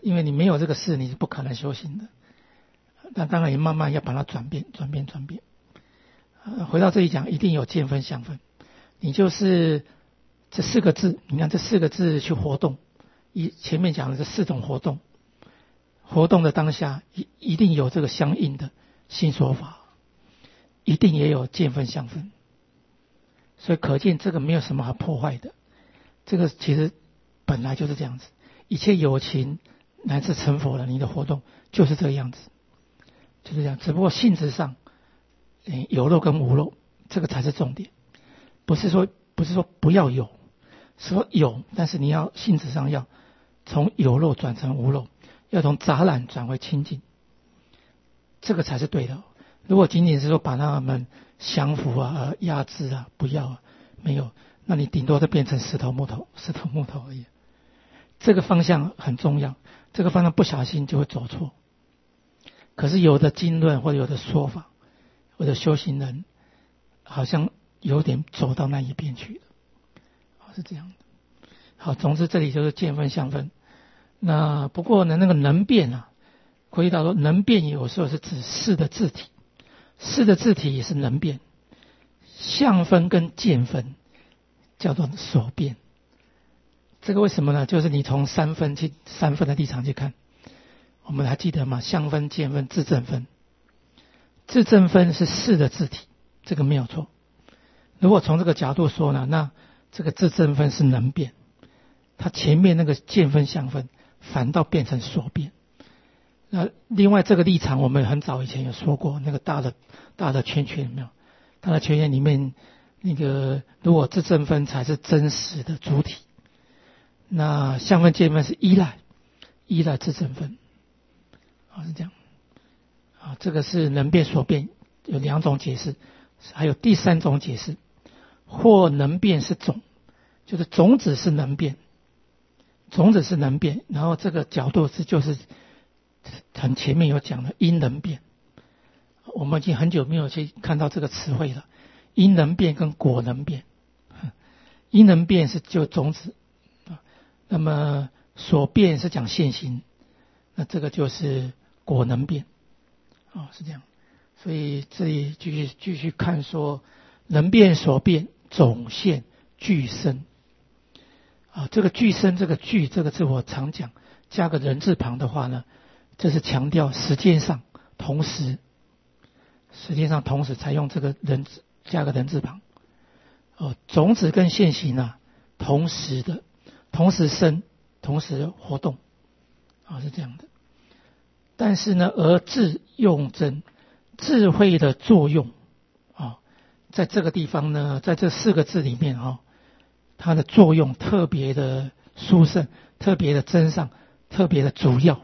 因为你没有这个事，你是不可能修行的。但当然也慢慢要把它转变。回到这里讲，一定有见分相分。你就是这4个字，你看这4个字去活动，前面讲的这4种活动的当下，一定有这个相应的新说法，一定也有见分相分。所以可见这个没有什么好破坏的，这个其实本来就是这样子。一切有情乃至成佛了，你的活动就是这个样子，就是这样。只不过性质上，有漏跟无漏，这个才是重点。不是说不要有，是说有，但是你要性质上要从有漏转成无漏，要从杂染转为清净，这个才是对的。如果仅仅是说把他们降服啊、压制啊、不要啊，没有，那你顶多就变成石头木头而已。这个方向很重要，这个方向不小心就会走错。可是有的经论或者有的说法，或者修行人，好像有点走到那一边去了，是这样的。好，总之这里就是见分相分。那不过呢，那个能变啊，回答说能变有时候是指事的自体，事的自体也是能变。相分跟见分叫做所变。这个为什么呢？就是你从三分的立场去看，我们还记得吗？相分、见分、自证分。自证分是事的自体，这个没有错。如果从这个角度说呢，那这个自证分是能变，它前面那个见分相分反倒变成所变。那另外这个立场我们很早以前有说过，那个大的圈圈有没有？大的圈圈里面那个如果自证分才是真实的主体，那相分见分是依赖自证分，是这样。这个是能变所变，有2种解释，还有第3种解释，或能变是种，就是种子是能变，然后这个角度就是很前面有讲的因能变。我们已经很久没有去看到这个词汇了，因能变跟果能变。因能变是就种子，那么所变是讲现行，那这个就是果能变，是这样。所以这里继续看说，能变所变总现具身。这个具身这个具这个字我常讲，加个人字旁的话呢，这是强调时间上同时才用这个人字加个人字旁。种子跟现行啊，同时生，同时活动，是这样的。但是呢，而智用真，智慧的作用在这个地方呢，在这4个字里面它的作用特别的殊胜，特别的真上，特别的主要。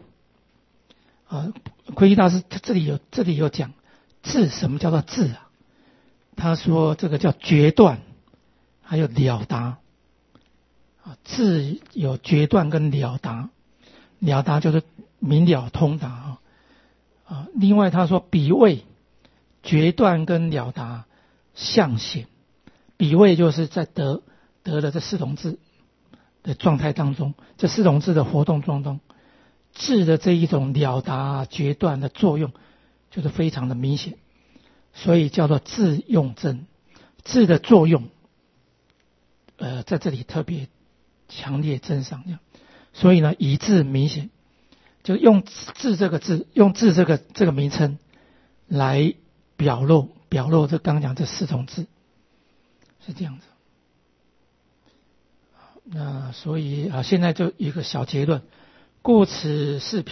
皈依大师这里有讲智，什么叫做智啊？他说这个叫决断，还有了达。智有决断跟了达，了达就是明了通达另外他说比位，决断跟了达象显，比位就是在得的这4种智的状态当中，这4种智的活动中，智的这一种了达决断的作用就是非常的明显，所以叫做智用真。智的作用在这里特别强烈真上这样，所以呢以智明显，就用智这个字，用智这个名称来表露这刚刚讲这4种智，是这样子。那所以现在就有一个小结论，故此四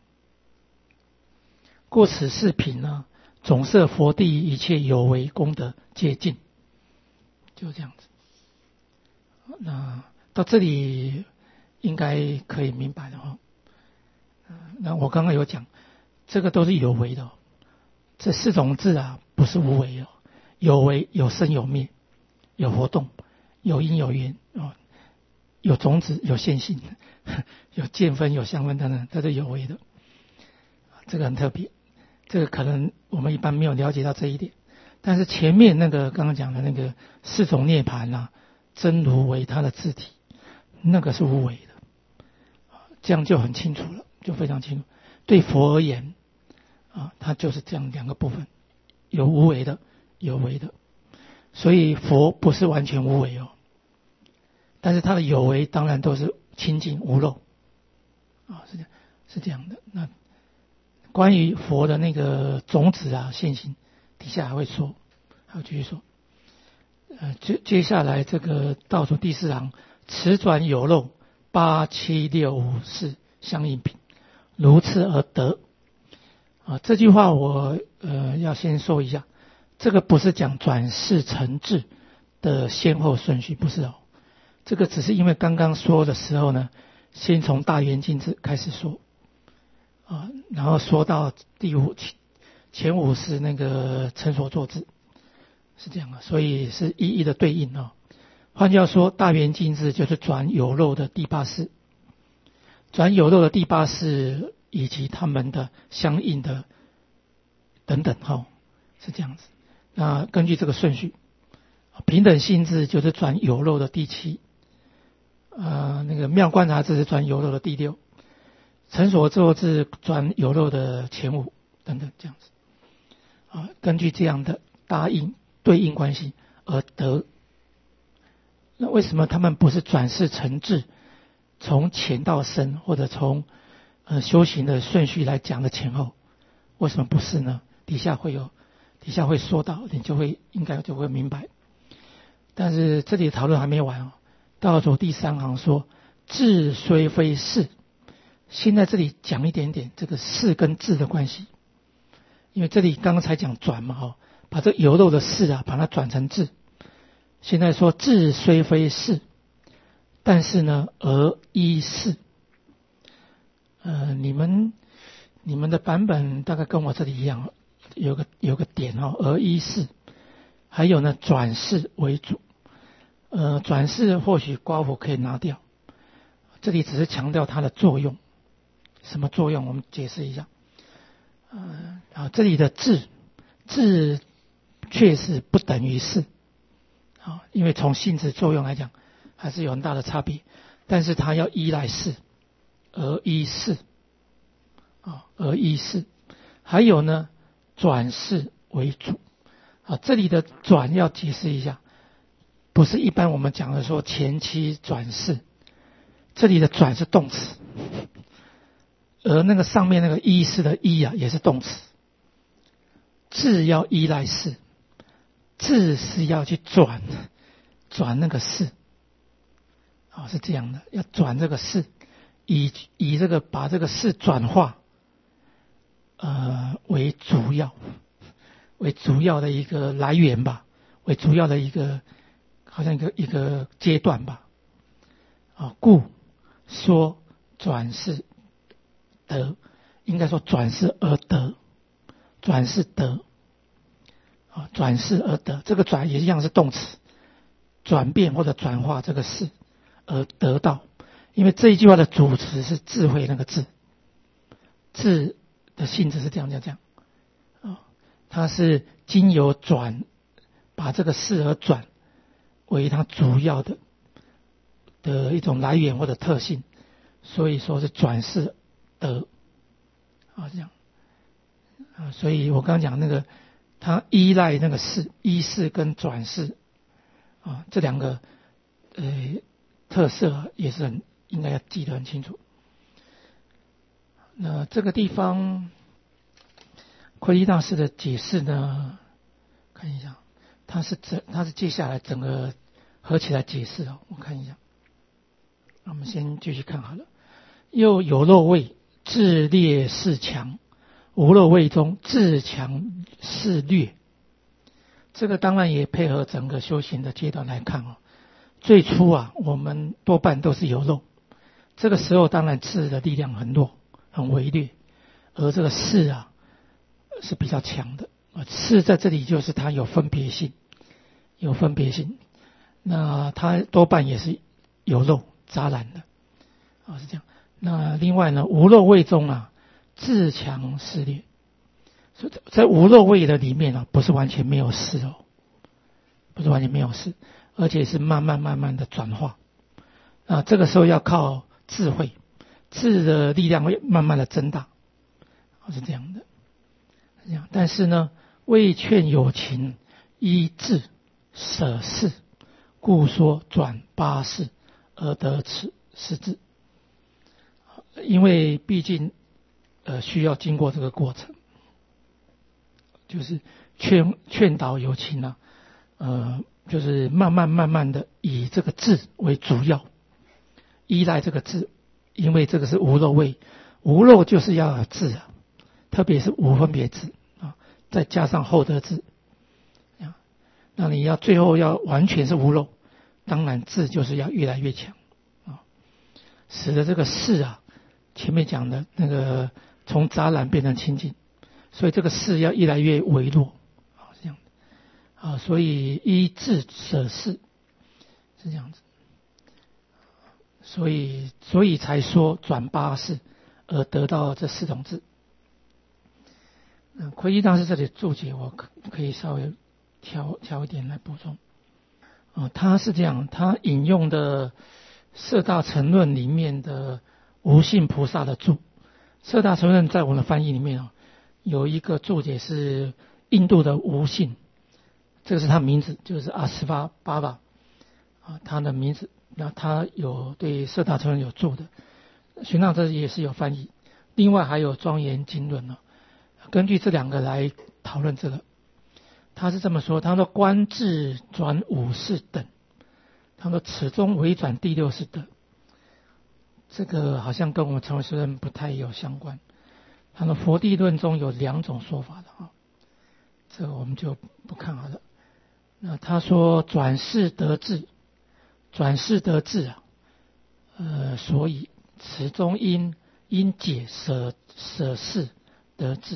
品呢，总摄佛地一切有为功德皆尽，就这样子。那到这里应该可以明白了那我刚刚有讲，这个都是有为的这4种智不是无为有为，有生有灭，有活动，有因有缘有种子，有现行，有见分，有相分等等，这是有为的。这个很特别，这个可能我们一般没有了解到这一点。但是前面那个刚刚讲的那个4种涅槃真如为它的自体，那个是无为的，这样就很清楚了。 就非常清楚。对佛而言啊，它就是这样两个部分，有无为的，有为的。所以佛不是完全无为哦，但是它的有为当然都是清净无漏啊，是这样的。那关于佛的那个种子啊现行，底下还会说，还会继续说。接下来这个倒数第4行，此转有漏8、7、6、5、4相应品，如次而得。啊，这句话我要先说一下，这个不是讲转世成智的先后顺序，不是哦。这个只是因为刚刚说的时候呢，先从大圆镜智开始说啊，然后说到前5是那个成所作智，是这样啊，所以是一一的对应啊。换句话说，大圆镜智就是转有漏的第8世，转有漏的第8世以及他们的相应的等等哈，是这样子。那根据这个顺序，平等性智就是转有漏的第7，那个妙观察智是转有漏的第6，成所作智转有漏的前5等等这样子。啊，根据这样的对应关系而得。那为什么他们不是转世成智，从浅到深，或者从修行的顺序来讲的前后，为什么不是呢？底下会说到，你应该就会明白。但是这里的讨论还没完哦，倒数第3行说智虽非事，现在这里讲一点点这个事跟智的关系，因为这里刚刚才讲转嘛把这有漏的事啊把它转成智，现在说智虽非事，但是呢而依事。你们的版本大概跟我这里一样，有个点而依事，还有呢转世为主。转世或许刮胡可以拿掉，这里只是强调它的作用。什么作用？我们解释一下。这里的智确实不等于事，因为从性质作用来讲还是有很大的差别，但是它要依赖事，而依事，而依事。还有呢转世为主。这里的转要解释一下，不是一般我们讲的说前期转世，这里的转是动词，而那个上面那个依事的依也是动词。智要依赖事，智是要去转那个事，是这样的，要转这个事，以这个把这个事转化为主要的一个来源吧，为主要的一个好像一个阶段吧。故说转世得，应该说转世而得，转世得，转世而得，这个转也一样是动词，转变或者转化这个事而得到。因为这一句话的主词是智慧那个智，智的性质是这样，它是经由转，把这个事而转为它主要的一种来源或者特性，所以说是转世得，这样。所以我刚刚讲那个，它依赖那个事，依事跟转世，这两个特色也是应该要记得很清楚。那这个地方慧一大师的解释呢，看一下，他是接下来整个合起来解释我看一下。我们先继续看好了。又有漏位，智劣势强，无漏位中智强势劣。这个当然也配合整个修行的阶段来看最初我们多半都是有漏，这个时候当然智的力量很弱，很微劣，而这个势是比较强的。势在这里就是它有分别性，那它多半也是有漏杂染的，是这样。那另外呢，无漏位中智强势劣，所以在无漏位的里面不是完全没有事不是完全没有事，而且是慢慢的转化。这个时候要靠智慧， 智的力量会慢慢的增大，是这样的，是这样。但是呢，为劝有情依智舍事，故说转八世而得此是智。因为毕竟需要经过这个过程，就是劝导有情啊，就是慢慢的以这个智为主要，依赖这个智，因为这个是无漏位，无漏就是要有智啊，特别是无分别智啊，再加上后得智，那你要最后要完全是无漏，当然智就是要越来越强啊，使得这个事啊，前面讲的那个从杂染变成清净，所以这个事要越来越微弱啊，是这样的啊，所以依智舍事是这样子，所以才说转八世而得到这四种智。奎一大师这里注解我可以稍微挑一点来补充他是这样，他引用的摄大乘论里面的无性菩萨的注，摄大乘论在我们的翻译里面有一个注解是印度的无性，这个是他名字，就是阿斯巴巴巴他的名字，那他有对摄大乘论有注的，玄奘这也是有翻译，另外还有庄严经论根据这两个来讨论这个。他是这么说，他说观智转五世等，他说此中唯转第六世等，这个好像跟我们成唯识论不太有相关。他说佛地论中有两种说法的这个我们就不看好了。那他说转世得智，转世得智所以此中因解舍事得智。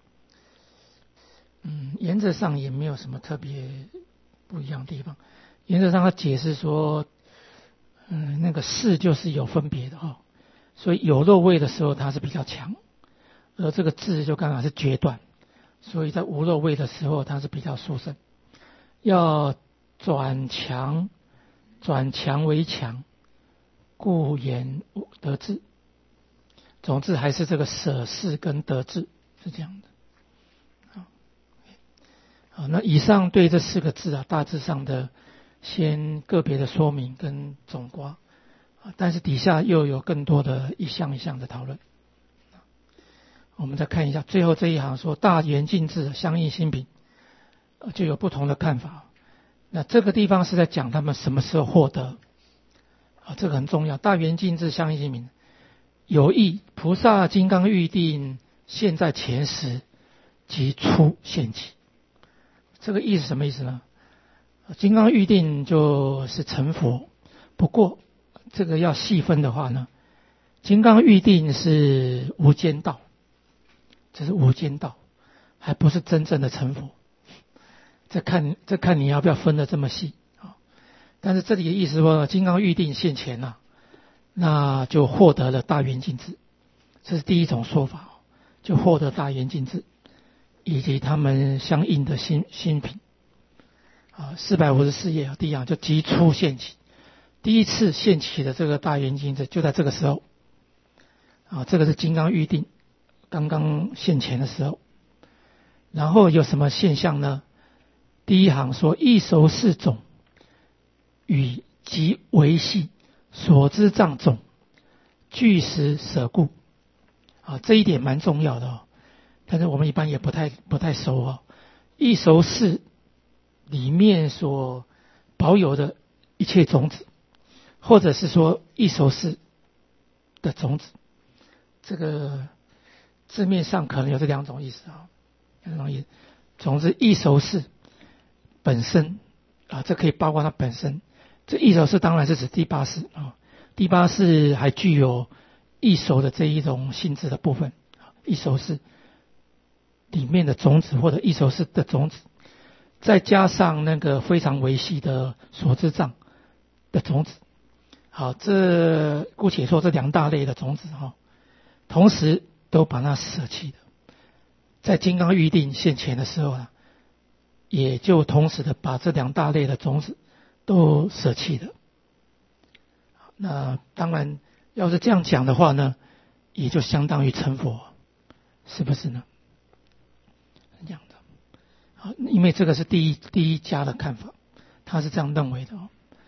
原则上也没有什么特别不一样的地方。原则上他解释说，那个事就是有分别的所以有漏位的时候它是比较强，而这个智就刚好是决断，所以在无漏位的时候它是比较殊胜。要转强为强，故言得智。总之还是这个舍事跟得智是这样的。那以上对这四个字大致上的先个别的说明跟总括但是底下又有更多的一项一项的讨论。我们再看一下最后这一行说大圆净智相应心品就有不同的看法。那这个地方是在讲他们什么时候获得这个很重要。大圆净智相应心品有意菩萨金刚喻定现在前时即出现起。这个意思什么意思呢？金刚喻定就是成佛，不过这个要细分的话呢，金刚喻定是无间道，这是无间道，还不是真正的成佛。这看你要不要分得这么细但是这里的意思说，金刚喻定现前那就获得了大圆净智，这是第一种说法，就获得大圆净智。以及他们相应的新品454页第一行就即出现起，第一次现起的这个大圆净智就在这个时候这个是金刚喻定刚刚现前的时候。然后有什么现象呢？第一行说异熟事种与即维系所知障种俱时舍故这一点蛮重要的但是我们一般也不太熟异熟事里面所保有的一切种子，或者是说异熟事的种子，这个字面上可能有这两种意思总之异熟事本身这可以包括它本身。这异熟事当然是指第八识第八识还具有异熟的这一种性质的部分异熟事里面的种子或者异熟事的种子，再加上那个非常微细的所知障的种子。好，这姑且说这两大类的种子同时都把它舍弃的。在金刚喻定现前的时候也就同时的把这两大类的种子都舍弃的。那当然要是这样讲的话呢，也就相当于成佛，是不是呢？是这样的。好，因为这个是第一家的看法，他是这样认为的哦。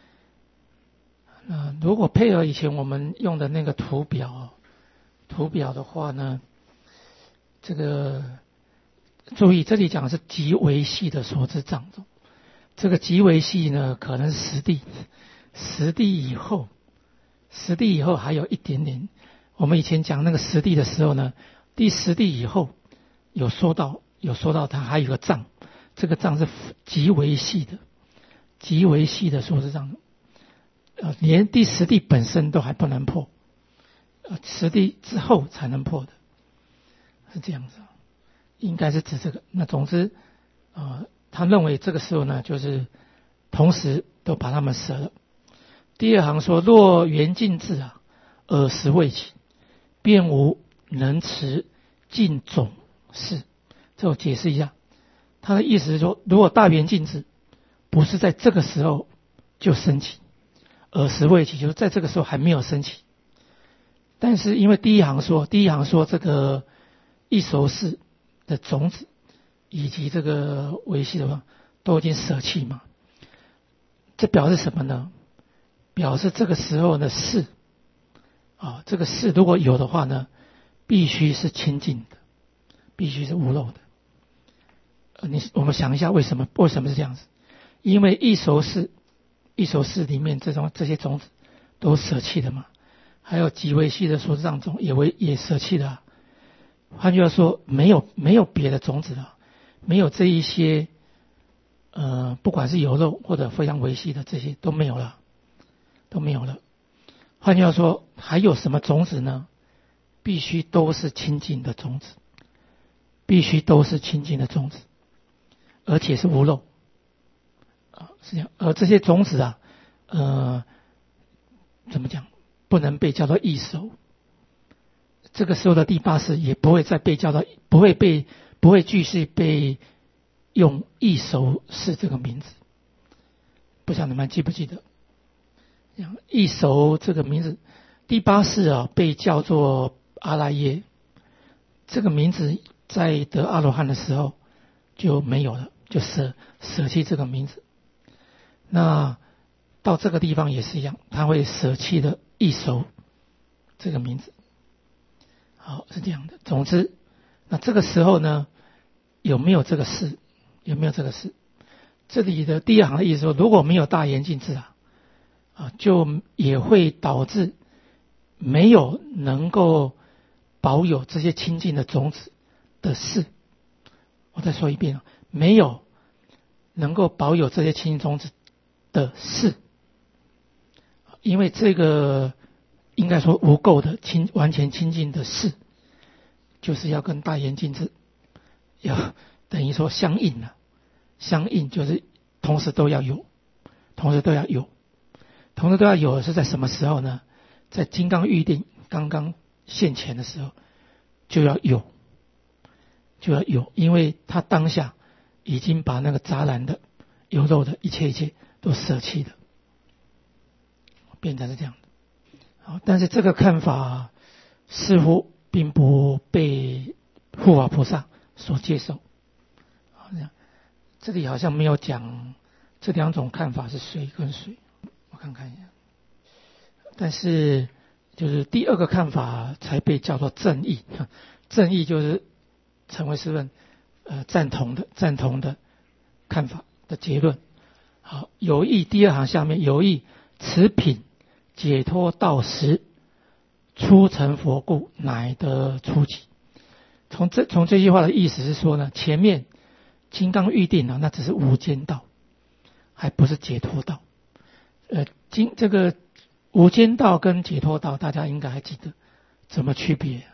如果配合以前我们用的那个图表的话呢，这个注意这里讲的是极微细的所知障中，这个极微细呢可能是十地以后还有一点点。我们以前讲那个十地的时候呢，第十地以后有说到它还有个障，这个障是极微细的所知障。连第十地本身都还不能破，十地之后才能破的，是这样子，应该是指这个。那总之，他认为这个时候呢，就是同时都把他们舍了。第二行说：若缘尽至啊，耳识未起，便无能持尽种事。这我解释一下，他的意思是说，如果大缘尽至，不是在这个时候就升起。耳识未起，就是在这个时候还没有升起。但是因为第一行说这个一熟识的种子以及这个维系的话都已经舍弃嘛，这表示什么呢？表示这个时候的识这个识如果有的话呢，必须是清净的，必须是无漏的。我们想一下为什么是这样子？因为一熟识里面这些种子都舍弃的嘛，还有极微细的所知障种也舍弃的换句话说，没有别的种子了，没有这一些不管是有漏或者非常微细的这些都没有了。换句话说，还有什么种子呢？必须都是清净的种子，而且是无漏。是这样，而这些种子怎么讲？不能被叫做异熟。这个时候的第八识也不会再被叫做，不会继续被用异熟识这个名字。不晓得你们记不记得？异熟这个名字，第八识被叫做阿赖耶，这个名字在得阿罗汉的时候就没有了，就舍弃这个名字。那到这个地方也是一样，他会舍弃的异熟这个名字。好，是这样的。总之，那这个时候呢，有没有这个事？这里的第二行的意思说，如果没有大缘尽至就也会导致没有能够保有这些清净的种子的事。我再说一遍，没有能够保有这些清净种子的事，因为这个应该说无垢的完全清净的事，就是要跟大缘尽至要等于说相应了。相应就是同时都要有是在什么时候呢？在金刚预定刚刚现前的时候就要有，因为他当下已经把那个杂染的有漏的一切都舍弃了，变成是这样的。好，但是这个看法似乎并不被护法菩萨所接受。这里好像没有讲这两种看法是谁跟谁，我看一下。但是就是第二个看法才被叫做正义，正义就是成为师父赞同的看法的结论。好，有意第二行下面有意此品解脱道时，初成佛故，乃得初级。从这句话的意思是说呢，前面金刚预定那只是无间道，还不是解脱道。这个无间道跟解脱道，大家应该还记得怎么区别？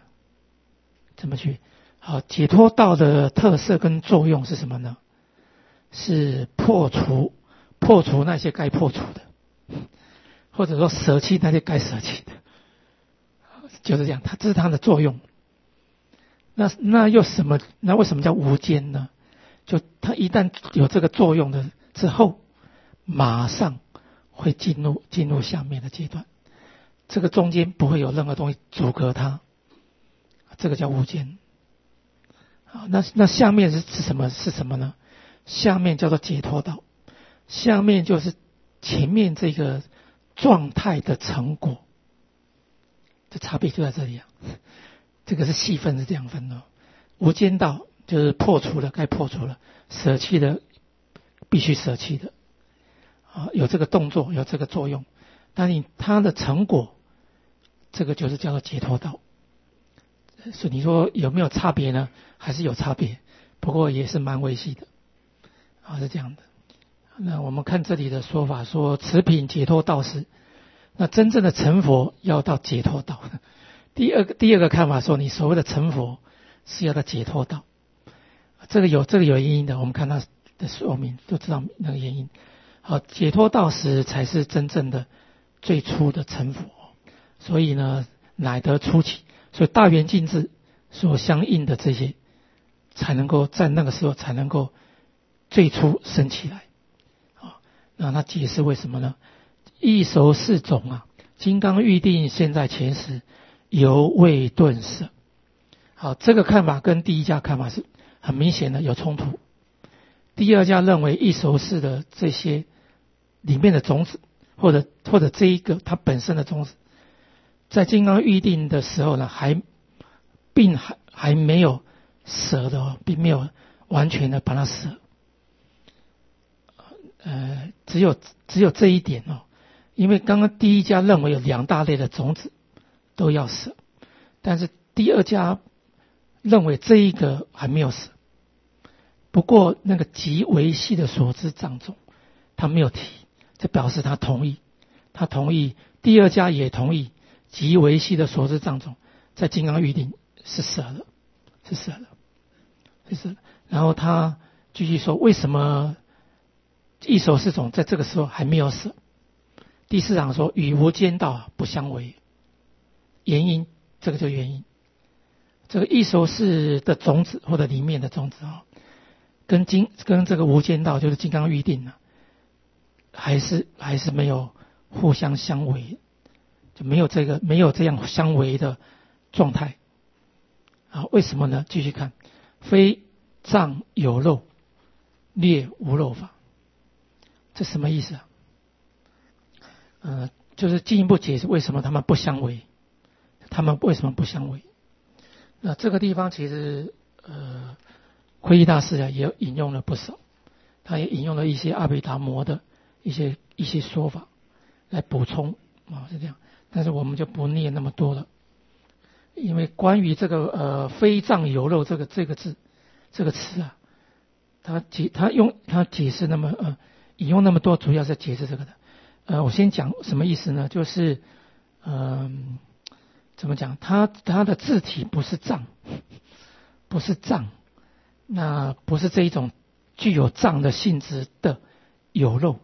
好，解脱道的特色跟作用是什么呢？是破除那些该破除的，或者说舍弃那些该舍弃的，就是这样。这是它的作用。那为什么叫无间呢？就它一旦有这个作用的之后，马上会进入下面的阶段。 这个中间不会有任何东西阻隔它，这个叫无间。好，那下面是什么？是什么呢？下面叫做解脱道，下面就是前面这个状态的成果，这差别就在这里啊。这个是细分是这样分的，无间道就是破除了该破除了，舍弃的必须舍弃的，有这个动作，有这个作用，但它的成果，这个就是叫做解脱道。所以你说有没有差别呢？还是有差别，不过也是蛮微细的，是这样的。那我们看这里的说法说，此品解脱道时，那真正的成佛要到解脱道。第二个看法说，你所谓的成佛是要到解脱道，这个有原因的，我们看它的说明就知道那个原因。好，解脱道时才是真正的最初的成佛，所以呢，乃得初起。所以大圆镜智所相应的这些，才能够在那个时候才能够最初生起来。那他解释为什么呢？异熟四种啊，金刚预定现在前时，犹未顿舍。好，这个看法跟第一家看法是很明显的有冲突。第二家认为异熟四的这些里面的种子，或者这一个它本身的种子，在金刚预定的时候呢，还没有舍的，并没有完全的把它舍。只有这一点哦，因为刚刚第一家认为有两大类的种子都要舍，但是第二家认为这一个还没有舍。不过那个极微细的所知障种，他没有提，这表示他同意，第二家也同意。极微细的所知障种，在金刚预定是舍了。然后他继续说，为什么异熟四种在这个时候还没有舍？第四行说，与无间道不相违。原因，这个就原因。这个异熟四的种子或者里面的种子跟这个无间道就是金刚预定还是没有互相相违。就没有这样相违的状态。为什么呢？继续看，非障有漏，略无漏法，这什么意思啊？就是进一步解释为什么他们不相违。他们为什么不相违？那这个地方其实慧义大师也引用了不少，他也引用了一些阿毗达摩的一些说法来补充是这样。但是我们就不念那么多了，因为关于这个非障有漏这个字这个词啊，他解释那么引用那么多，主要是解释这个的。我先讲什么意思呢？就是怎么讲？它的字体不是障，那不是这一种具有障的性质的有漏，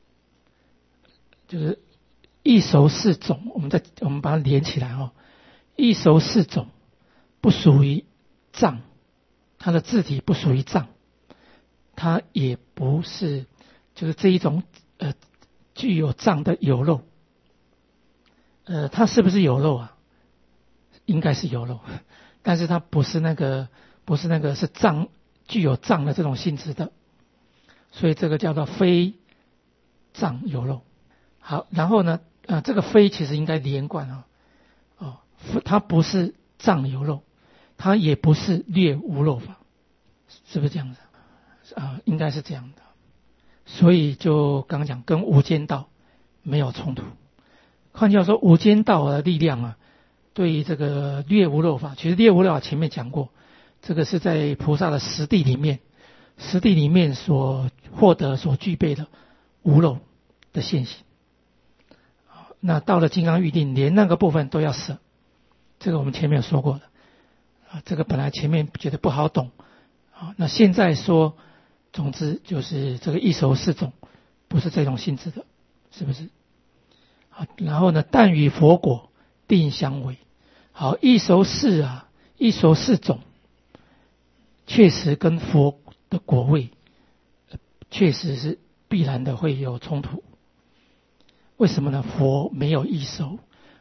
就是异熟四种，我们把它连起来异熟四种不属于障，它的字体不属于障，它也不是就是这一种具有障的有漏。它是不是有漏啊？应该是有漏，但是它不是那个是障，具有障的这种性质的，所以这个叫做非障有漏。好，然后呢？这个非其实应该连贯它不是障有漏，它也不是略无漏法，是不是这样子？应该是这样的。所以就刚刚讲跟无间道没有冲突。换句话说，无间道的力量对于这个略无漏法，其实略无漏法前面讲过，这个是在菩萨的实地里面所获得所具备的无漏的现行。那到了金刚预定，连那个部分都要舍，这个我们前面有说过的这个本来前面觉得不好懂那现在说，总之就是这个异熟四种不是这种性质的，是不是？然后呢，但与佛果定相违。好，异熟四种确实跟佛的果位确实是必然的会有冲突。为什么呢？佛没有异熟，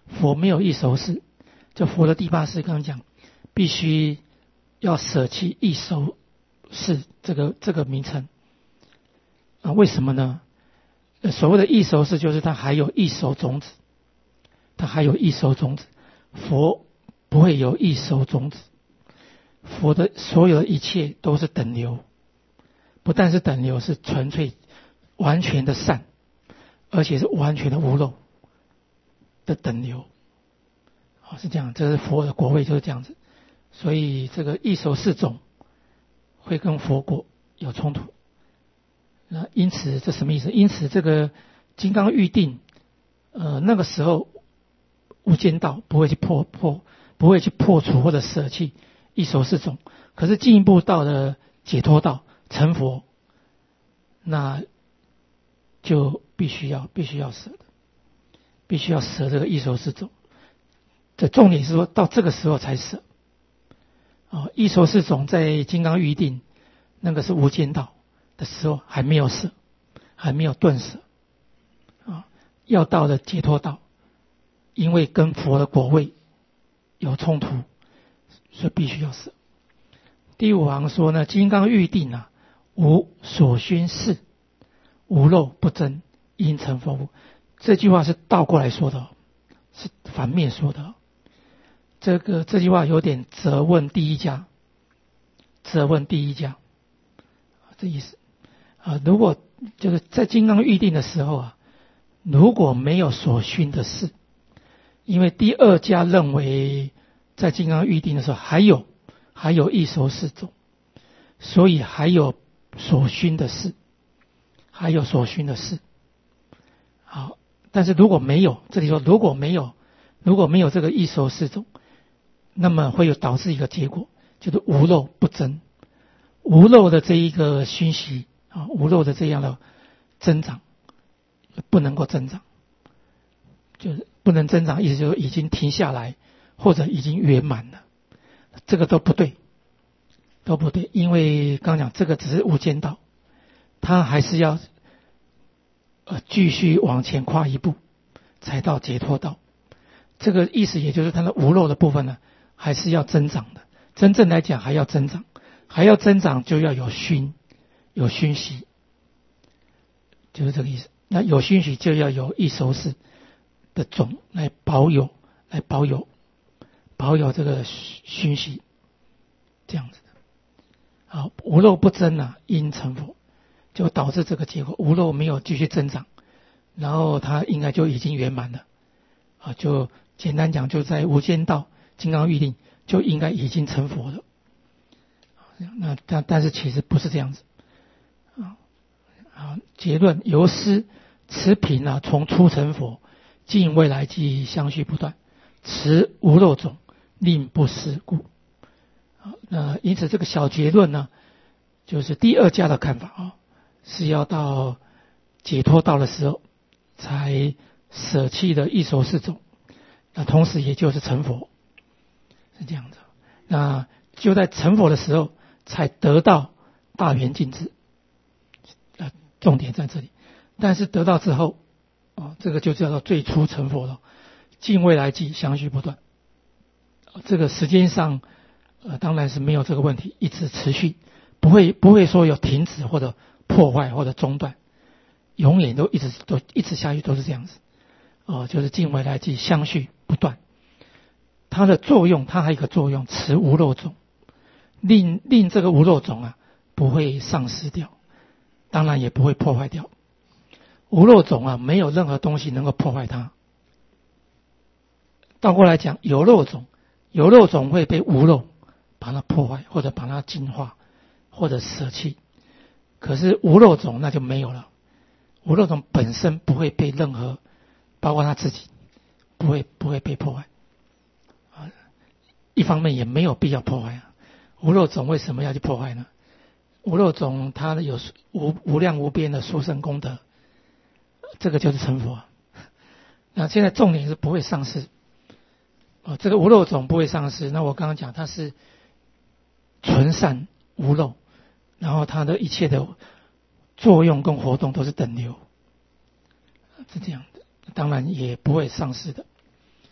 佛没有异熟识，就佛的第八识刚刚讲，必须要舍弃异熟识这个名称啊？为什么呢？所谓的异熟识就是它还有异熟种子，它还有异熟种子，佛不会有异熟种子，佛的所有的一切都是等流，不但是等流，是纯粹完全的善，而且是完全的无漏的等流，是这样，这是佛的果位就是这样子，所以这个异熟四种会跟佛果有冲突。那因此这什么意思？因此这个金刚预定，那个时候无间道不会去破除或者舍弃异熟四种，可是进一步到了解脱道成佛，那就必须要舍的，必须要舍这个异熟四种。这重点是说到这个时候才舍。异熟四种在金刚预定那个是无间道的时候还没有舍，还没有顿舍要到了解脱道，因为跟佛的果位有冲突，所以必须要舍。第五行说呢，金刚预定无所熏事，无漏不增，因成佛物。这句话是倒过来说的，是反面说的。这句话有点责问第一家，这意思如果就是在金刚预定的时候如果没有所熏的事，因为第二家认为在金刚预定的时候还有异熟四种，所以还有所熏的事，好，但是如果没有，这里说如果没有这个异熟四种，那么会有导致一个结果，就是无漏不增，无漏的这一个熏习无漏的这样的增长不能够增长，就是不能增长，意思就是已经停下来或者已经圆满了，这个都不对，因为刚讲这个只是无间道，它还是要继续往前跨一步才到解脱道。这个意思也就是它的无漏的部分呢还是要增长的，真正来讲还要增长就要有熏习，就是这个意思。那有熏习就要有异熟识的种来保有这个熏习，这样子的。好，无漏不增因成佛，就导致这个结果，无漏没有继续增长，然后它应该就已经圆满了就简单讲，就在无间道金刚预定就应该已经成佛了。那但是其实不是这样子结论由师持品从初成佛，尽未来际相续不断，持无漏种，令不失故。那因此这个小结论呢，就是第二家的看法是要到解脱道的时候才舍弃的异熟四种，那同时也就是成佛，是这样子。那就在成佛的时候才得到大圆净智，重点在这里。但是得到之后这个就叫做最初成佛了，尽未来际相续不断。这个时间上当然是没有这个问题，一直持续，不会说有停止或者破坏或者中断，永远都一直下去，都是这样子就是尽未来际相续不断。它的作用，它还有一个作用，持无漏种，令这个无漏种不会丧失掉，当然也不会破坏掉。无漏种没有任何东西能够破坏它。倒过来讲，有漏种会被无漏把它破坏，或者把它净化，或者舍弃。可是无漏种那就没有了，无漏种本身不会被任何，包括他自己，不会被破坏一方面也没有必要破坏无漏种为什么要去破坏呢？无漏种它有无量无边的殊胜功德，这个就是成佛那现在重点是不会丧失这个无漏种不会丧失。那我刚刚讲它是纯善无漏，然后它的一切的作用跟活动都是等流，是这样的，当然也不会丧失的。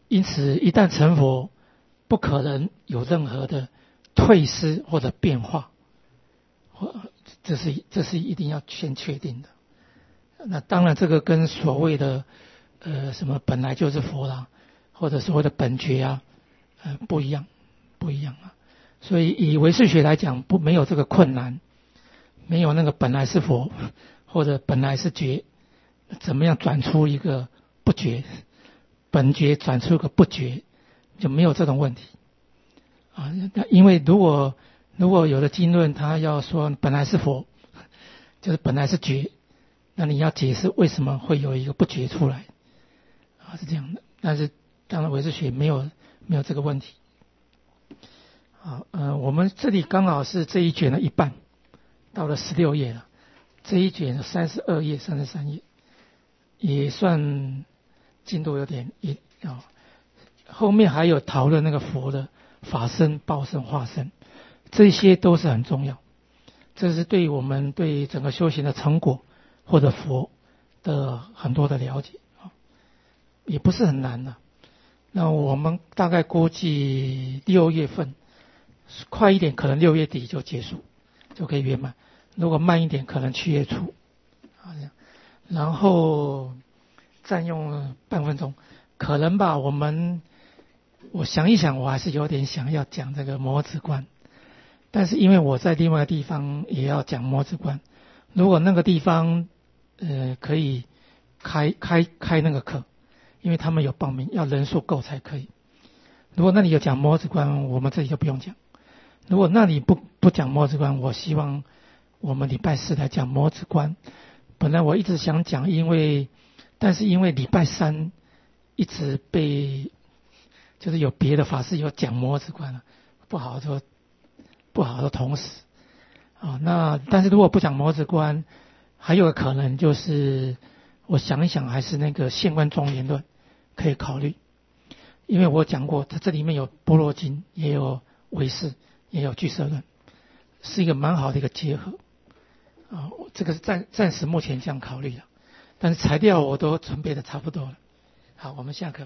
因此一旦成佛，不可能有任何的退失或者变化，这是一定要先确定的。那当然这个跟所谓的什么本来就是佛啦，或者所谓的本觉啊，不一样啊。所以以唯识学来讲，没有这个困难，没有那个本来是佛或者本来是觉，怎么样转出一个不觉，本觉转出一个不觉，就没有这种问题啊。因为如果有的经论他要说本来是佛，就是本来是觉，那你要解释为什么会有一个不觉出来啊，是这样的。但是当然唯识学没有这个问题。好，我们这里刚好是这一卷的一半，到了16页了。这一卷32页、33页，也算进度有点后面还有讨论那个佛的法身、报身、化身，这些都是很重要。这是对我们对整个修行的成果或者佛的很多的了解，也不是很难的。那我们大概估计6月份，快一点可能6月底就结束，就可以圆满。如果慢一点，可能7月初，好这样。然后占用半分钟，可能吧。我想一想，我还是有点想要讲这个摩止观，但是因为我在另外一个地方也要讲摩止观，如果那个地方可以开那个课，因为他们有报名，要人数够才可以。如果那里有讲摩止观，我们这里就不用讲。如果那里不讲摩止观，我希望我们礼拜4来讲摩止观。本来我一直想讲，但是因为礼拜3一直就是有别的法师有讲摩止观了，不好的同时但是如果不讲摩止观，还有个可能就是我想一想，还是那个现观庄严论可以考虑，因为我讲过，它这里面有般若经，也有唯识，也有俱舍论，是一个蛮好的一个结合这个是暂时目前这样考虑的，但是材料我都准备的差不多了。好，我们下课。